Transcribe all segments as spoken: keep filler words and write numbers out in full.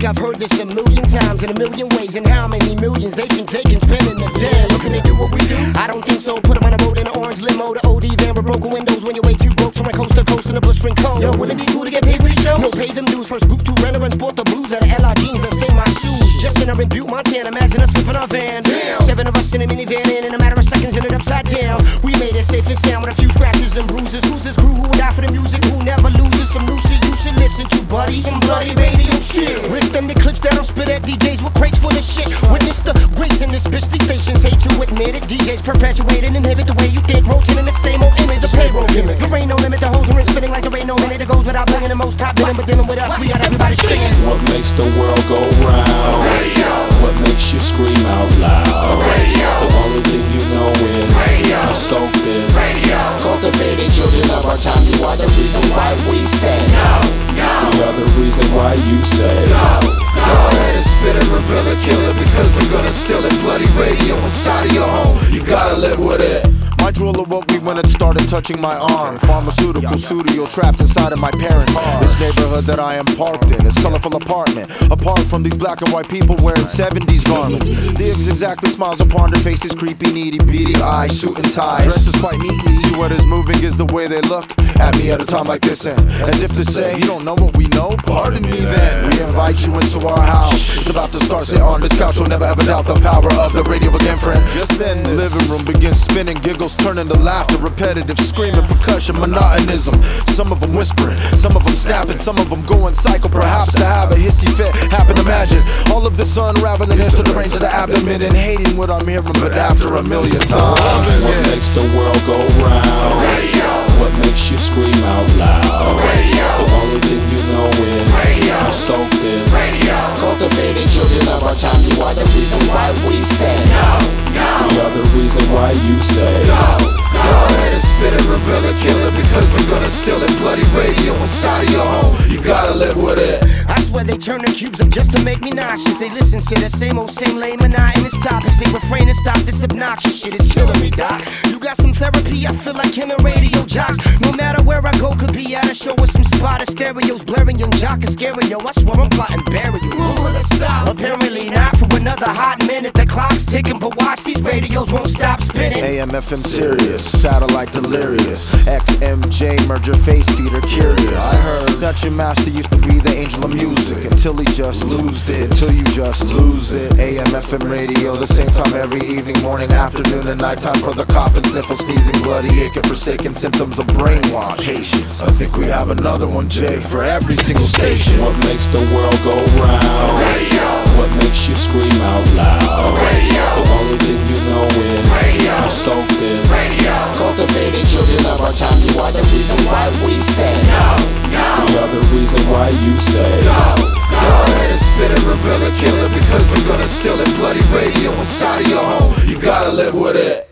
I've heard this a million times in a million ways. And how many millions they think they can spend in a day? Looking to do what we do? I don't think so. Put them on the road in an orange limo. The O D van with broken windows when you're way too broke to run coast to coast in a blistering cold. Yo, wouldn't it be cool to get paid for these shows? No, pay them dues. First group two renter and sport the blues out of L I jeans that stain my shoes. Just in a Butte, Montana. Imagine us flipping our vans. Damn. Seven of us in a minivan and in a matter of seconds ended upside down. We made it safe and sound with a few scratches and bruises. Who's this crew who would die for the music? Who never loses? Some new shit you should listen to, buddy. Some bloody radio shit. Risk them the clips that'll spit at D Js with crates full of shit. Witness the grace in this bitch. These stations hate to admit it. D Js perpetuate and inhibit the way you think. Rotating the same old image. The payroll gimmick. There ain't no limit. The hoes are in spinning like there ain't no minute. It goes without bringing the most top billing, but dealing with us, we got everybody singing. What makes the world go round? Radio. What makes you scream out loud? Radio. The only thing you know is Radio. you soak this. Radio. Cultivated children of our time. You are the reason why we say No, no, we are the reason why you say no. Go ahead and spit it, reveal it, kill it, because we're gonna steal it. Bloody radio inside of your home. You gotta live with it. My drool awoke me when it started touching my arm. Pharmaceutical studio trapped inside of my parents' This neighborhood that I am parked in, this colorful apartment. Apart from these black and white people wearing seventies garments. The exactly smiles upon their faces, creepy, needy, beady eyes, suit and ties. Dresses quite neatly. See what is moving is the way they look at me at a time like this. And as if to say, you don't know what we know? Pardon me then. We invite you into our house. It's about to start, sit on this couch. You'll never ever doubt the power of the radio again, friend. Just then, the living room begins spinning, giggles turning to laughter, repetitive screaming, percussion, monotonism. Some of them whispering, some of them snapping, some of them going psycho, perhaps to have a hissy fit happen. Imagine all of this unraveling into the brains of the abdomen and hating what I'm hearing, but after a million times. What makes the world go round? Radio. What makes you scream out loud? Radio. The only thing you know is Radio. you soak this. Radio. Cultivated children of our time. You are the reason why we say No, no, we are the reason why you say no. Go ahead and spit it, reveal it, kill it, because we're gonna steal it. Bloody radio inside of your home. You gotta live with it. I swear they turn their cubes up just to make me nauseous. They listen to the same old, same lame, monotonous topics. They refrain to stop this obnoxious shit. It's killing me, doc. You got some therapy? I feel like killing radio jocks. No matter where I go, could be at a show with some spotted stereos blaring. Young jock is scary, yo. I swear I'm plotting bury you. Who will it stop? Apparently not for another hot minute. The clock's ticking, but watch these radios won't stop spinning. A M F M Sirius, satellite delirious. X M J merger face feeder curious. I heard that your master used to be the angel of music until he just losed it. Until you just lose it. A M F M radio, the same time every evening, morning, afternoon, and nighttime for the coughin', sniffle, sneezing, bloody, aching, forsaken symptoms of brainwash. Patience. I think we have another one, Jay, for every single station. What makes the world go round? Radio. What makes you scream out loud? Radio. The only thing you know is Radio. you soak this. Radio. Cultivated children of our time. You are the reason why we say No, no, we are the reason why you say no. Go ahead and spit it, reveal it, kill it, because we're gonna steal it. Bloody radio inside of your home. You gotta live with it.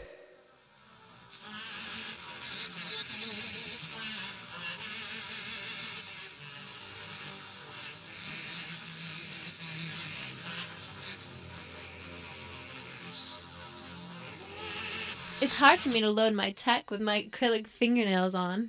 It's hard for me to load my tech with my acrylic fingernails on.